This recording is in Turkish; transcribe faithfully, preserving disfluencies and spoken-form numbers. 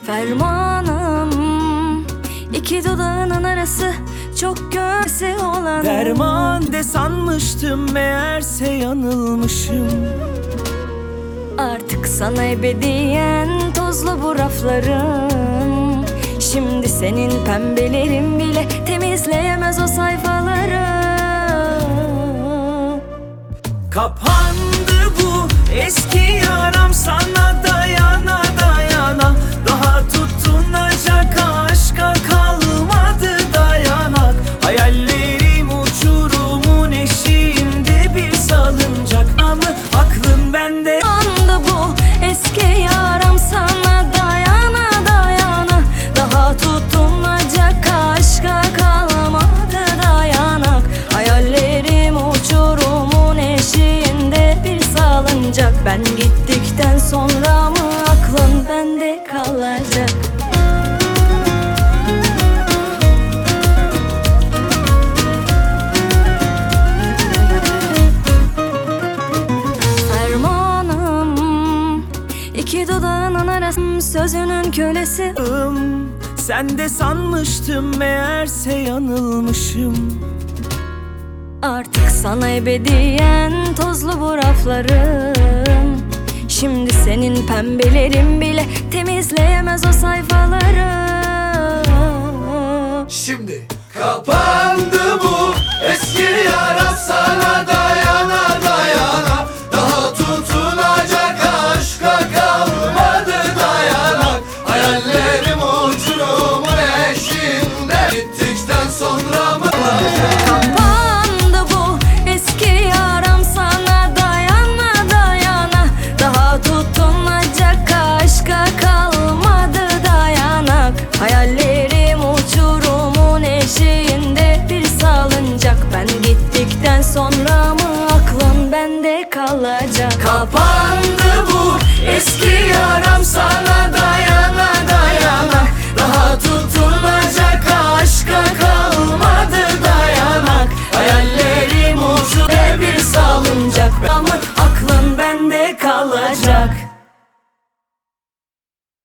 Fermanım, iki dudağının arası çok göğse olan. Derman de sanmıştım, meğerse yanılmışım. Artık sana ebediyen tozlu bu raflarım. Şimdi senin pembelerin bile temizleyemez o sayfaları. Kapandı bu eski yaram, sana dayana dayana. Daha tutunacak aşka kalmadı dayanak. Hayallerim uçurumun eşiğinde bir salıncak. Ama aklın bende. Kapandı bu eski yaram, sana dayana dayana. Daha tutunacak aşka kalmadı dayanak. Hayallerim uçurumun eşiğinde bir salıncak. Ben gittikten sonra mı aklın bende kalacak? Fermanım, iki dudağının arası sözünün kölesi. Sen de sanmıştım, meğerse yanılmışım. Artık sana ebediyen tozlu bu raflarım. Şimdi senin pembelerin bile temizleyemez o sayfaları. Şimdi kapandı bu eski yara, sana dayana